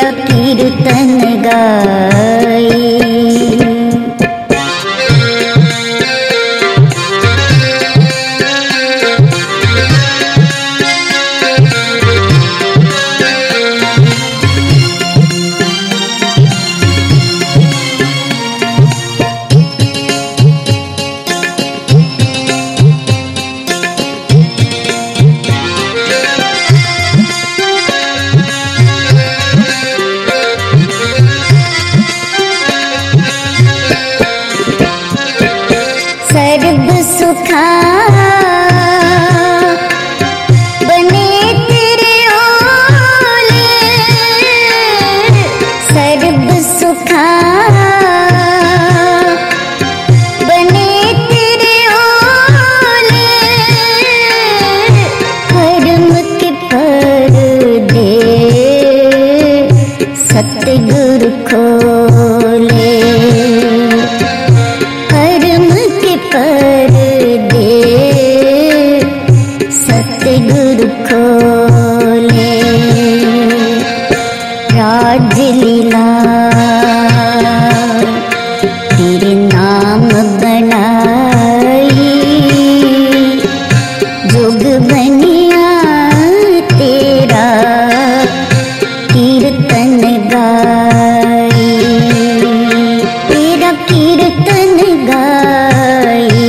तेरा कीर्तन गाए। सर्व सुखा बने तेरे ओले, सर्व सुखा बने तेरे ओले, कर्म के पर्दे सतगुरु खोले, पर्दे सतगुरु खोले। राजलीला तेरे नाम बनाई, जोग बनिया तेरा कीर्तन गाई, तेरा कीर्तन गाई,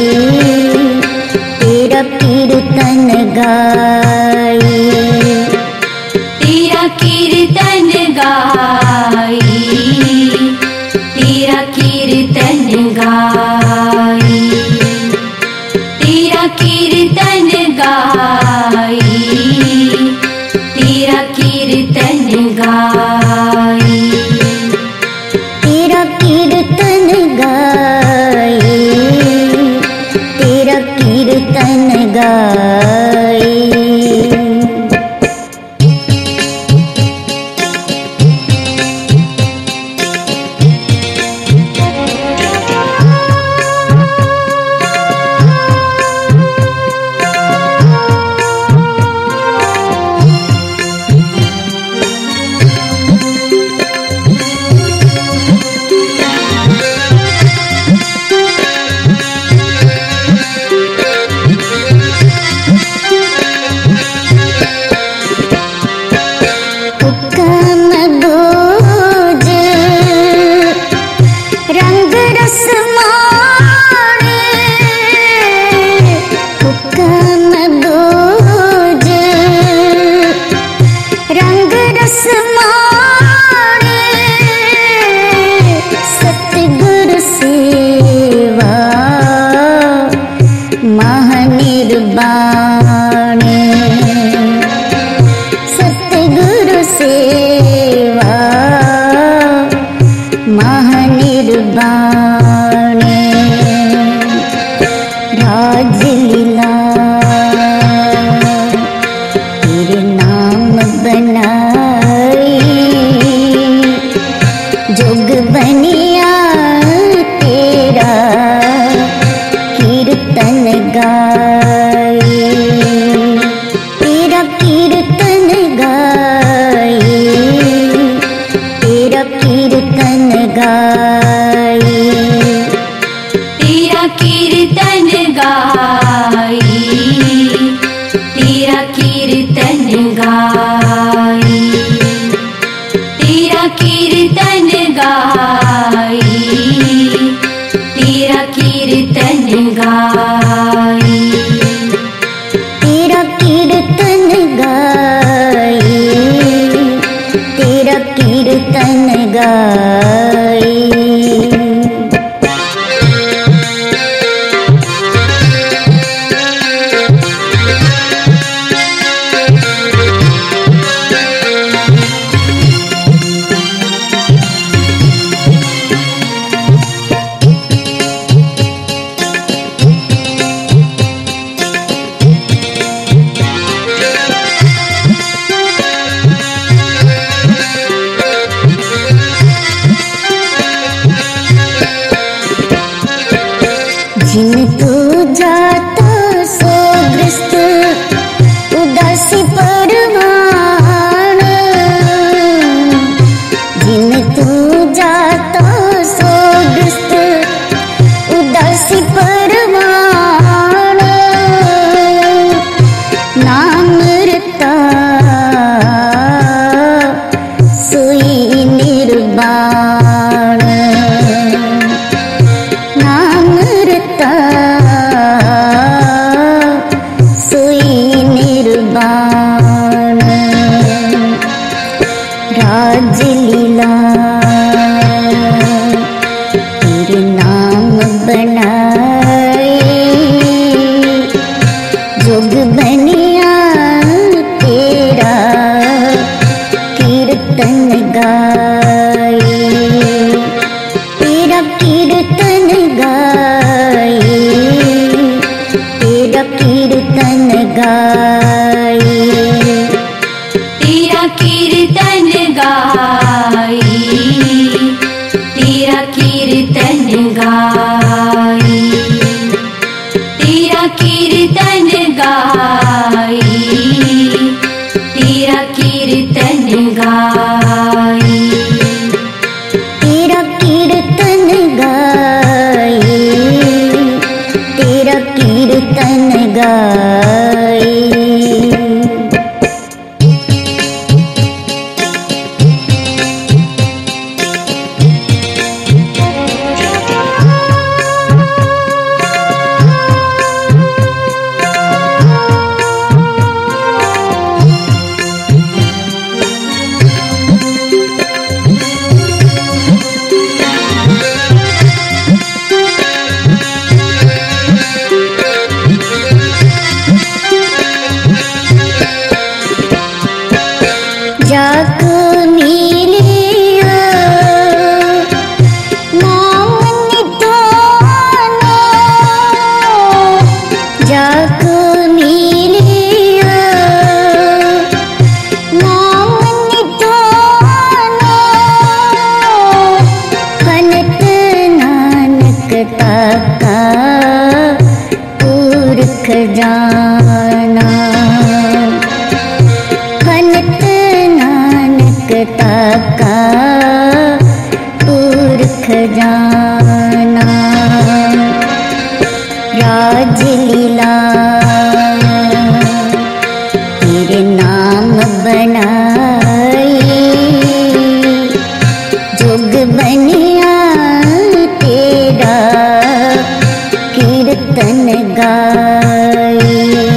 तेरा कीर्तन गाई, तेरा कीर्तन गाई, तेरा कीर्तन गाई, तेरा कीर्तन गाई, तेरा कीर्तन गाई, तेरा कीर्तन गाई, तेरा कीर्तन गाई। रंग रस मारे, हुक्म दूज रंग रस मारे, सतगुरु सेवा महानिर्वाणे, सतगुरु सेवा महानिर्वाणे। राजलीला तेरे नाम बनाई, जोग बनिया तेरा कीर्तन गाई, तेरा कीर्तन गाई, तेरा कीर्तन गाई, तेरा कीर्तन गाई, तेरा कीर्तन गाई, तेरा कीर्तन गाई, तेरा कीर्तन गाई, तेरा कीर्तन गाई, तेरा कीर्तन गाई। निर्वाण नाम रता सोई निर्वाण राजलीला तेरे नाम बनाए जोग बनिया तेरा कीर्तन गाए तेरा कीर्तन गाए तेरा कीर्तन गाए तेरा कीर्तन गाई तेरा कीर्तन गाई तेरा कीर्तन गाई तेरा कीर्तन गाई तेरा कीर्तन गाए तेरा कीर्तन गाए जाको नीलिया नाम निताना जाको नीलिया नाम निताना कनक नानक ताका पुरख जाना कनक नानक ताका पुरख जाना राजलीला तेरे नाम बनाए जोग बनिया तेरा कीर्तन गाए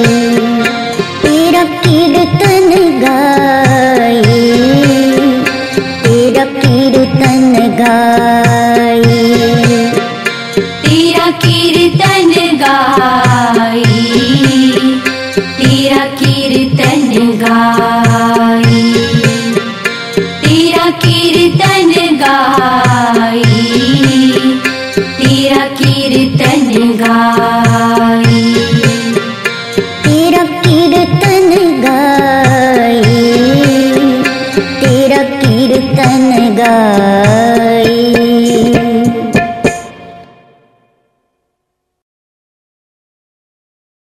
तेरा कीर्तन गाए तेरा कीर्तन गाए तेरा कीर्तन गाई तेरा कीर्तन गाई तेरा कीर्तन गाई तेरा कीर्तन गाई